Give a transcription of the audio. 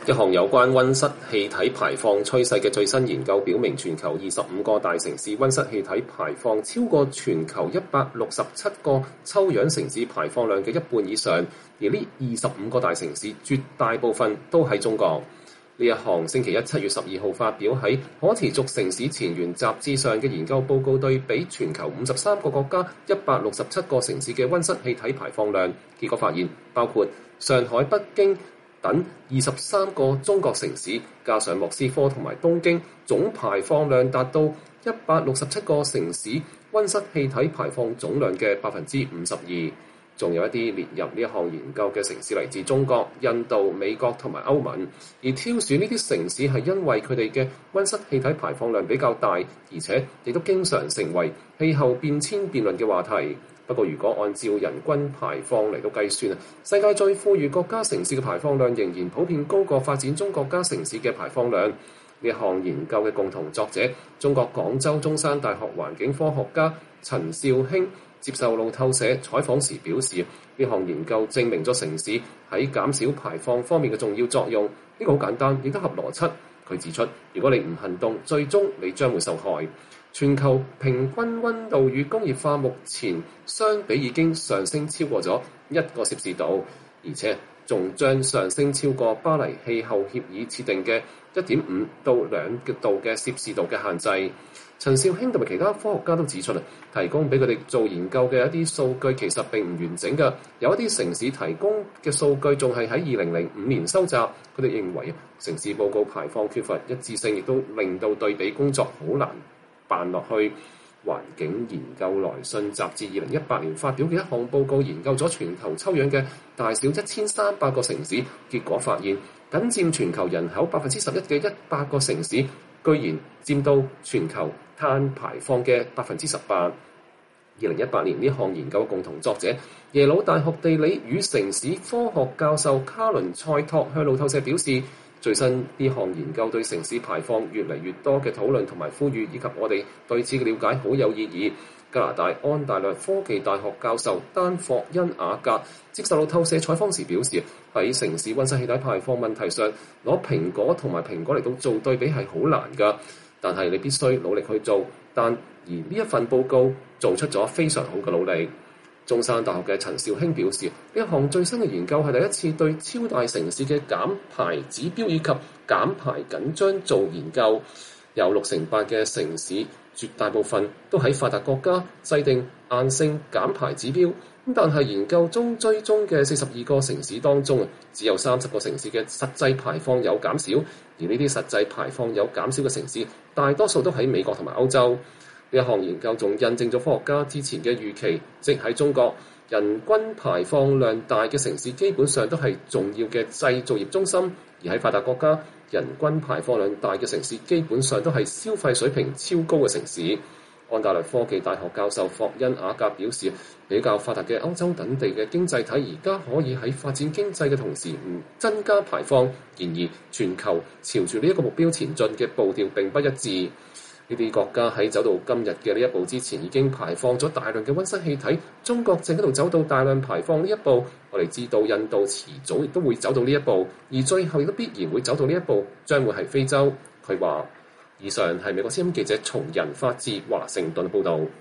一項有關溫室氣體排放趨勢嘅最新研究表明，全球25個大城市溫室氣體排放超過全球167個臭氧城市排放量嘅一半以上，而呢25個大城市絕大部分都喺中國。呢一項星期一7月12號發表喺可持續城市前沿雜誌上嘅研究報告，對比全球53個國家167個城市嘅溫室氣體排放量，結果發現包括上海、北京等23個中國城市，加上莫斯科同埋東京，總排放量達到167個城市溫室氣體排放總量嘅52%。仲有一啲列入呢一項研究嘅城市嚟自中國、印度、美國同埋歐盟，而挑選呢啲城市係因為佢哋嘅溫室氣體排放量比較大，而且亦都經常成為氣候變遷辯論嘅話題。不過，如果按照人均排放嚟到計算，世界最富裕國家城市嘅排放量仍然普遍高過發展中國家城市嘅排放量。呢一項研究嘅共同作者，中國廣州中山大學環境科學家陳兆興接受路透社採訪時表示，呢項研究證明咗城市喺減少排放方面嘅重要作用。呢個好簡單，亦都合邏輯。佢指出，如果你唔行動，最終你將會受害。全球平均溫度與工業化目前相比已經上升超過咗1個攝氏度，而且仲將上升超過巴黎氣候協議設定嘅1.5到2度嘅攝氏度嘅限制。陳兆興同埋其他科學家都指出啦，提供俾佢哋做研究嘅一啲數據其實並唔完整嘅，有一啲城市提供嘅數據仲係喺2005年收集。佢哋認為城市報告排放缺乏一致性，亦都令到對比工作好難辦落去。環境研究來信雜誌2018年發表嘅一項報告，研究咗全球抽樣嘅大小1300個城市，結果發現僅佔全球人口11%嘅100個城市，居然佔到全球碳排放嘅18%。2018年呢項研究嘅共同作者，耶魯大學地理與城市科學教授卡倫塞托向路透社表示，最新呢項研究對城市排放越嚟越多嘅討論同埋呼籲，以及我哋對此嘅了解好有意義。加拿大安大略科技大學教授丹霍恩雅格接受路透社採訪時表示，喺城市溫室氣體排放問題上，攞蘋果同埋蘋果嚟到做對比係好難㗎，但係你必須努力去做。而呢一份報告做出咗非常好嘅努力。中山大學嘅陳兆興表示，呢一項最新嘅研究係第一次對超大城市嘅減排指標以及減排緊張做研究。有68%嘅城市，絕大部分都喺發達國家制定硬性減排指標。但係研究中追蹤嘅42個城市當中，只有30個城市嘅實際排放有減少，而呢啲實際排放有減少嘅城市，大多數都喺美國同埋歐洲。呢一項研究仲印證咗科學家之前嘅預期，即喺中國人均排放量大嘅城市基本上都係重要嘅製造業中心，而喺發達國家人均排放量大嘅城市基本上都係消費水平超高嘅城市。安大略科技大學教授霍恩雅格表示，比較發達嘅歐洲等地嘅經濟體而家可以喺發展經濟嘅同時唔增加排放，然而全球朝住呢一個目標前進嘅步調並不一致。呢啲國家喺走到今日嘅呢一步之前已經排放咗大量嘅溫室氣體，中國正喺度走到大量排放呢一步。我哋知道印度遲早亦都會走到呢一步，而最後亦都必然會走到呢一步，將會係非洲。佢話：以上係美國之音記者從人發自華盛頓報導。